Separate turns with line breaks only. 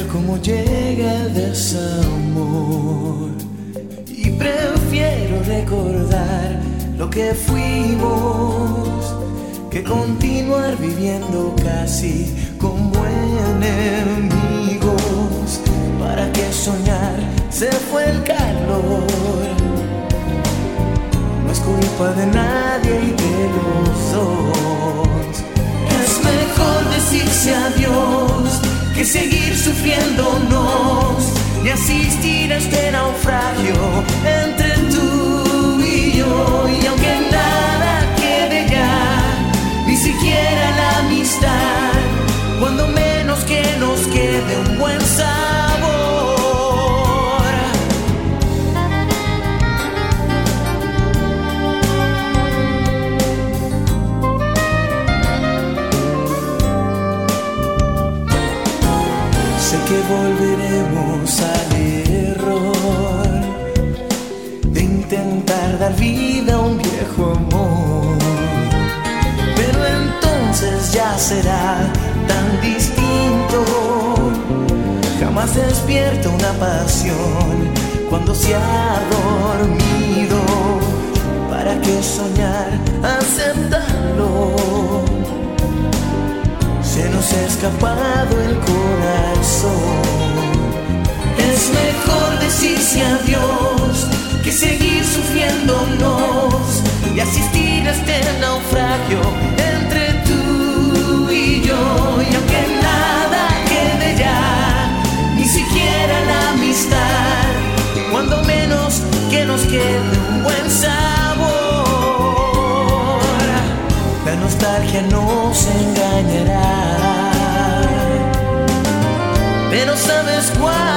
cómo llega el desamor y prefiero recordar lo que fuimos que continuar viviendo casi como enemigos. ¿Para qué soñar? Se fue el calor. No es culpa de nadie y de los dos. Es mejor decirse adiós que seguir sufriéndonos y asistir a este naufragio entre tú y yo. Y aunque nada quede ya, ni siquiera la amistad, cuando menos que nos quede un buen sabor. Sé que volveremos al error de intentar dar vida a un viejo amor, pero entonces ya será tan distinto. Jamás despierta una pasión cuando se ha dormido. ¿Para qué soñar? Aceptarlo. Se nos ha escapado el corazón. Es mejor decirse adiós que seguir sufriéndonos y asistir a este naufragio entre tú y yo. Y aunque nada quede ya, ni siquiera la amistad, cuando menos que nos quede un buen sabor. La nostalgia nos engañará, pero ¿sabes cuál?